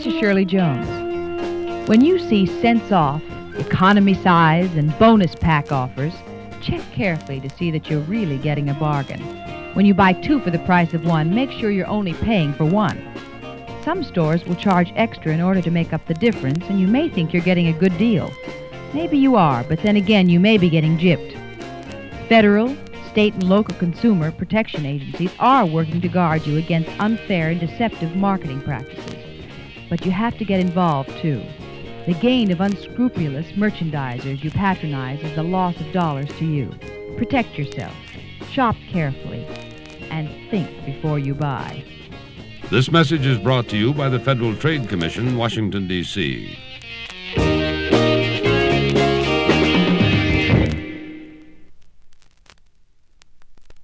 This is Shirley Jones. When you see cents off, economy size, and bonus pack offers, check carefully to see that you're really getting a bargain. When you buy two for the price of one, make sure you're only paying for one. Some stores will charge extra in order to make up the difference, and you may think you're getting a good deal. Maybe you are, but then again, you may be getting gypped. Federal, state, and local consumer protection agencies are working to guard you against unfair and deceptive marketing practices. But you have to get involved, too. The gain of unscrupulous merchandisers you patronize is the loss of dollars to you. Protect yourself. Shop carefully. And think before you buy. This message is brought to you by the Federal Trade Commission, Washington, D.C.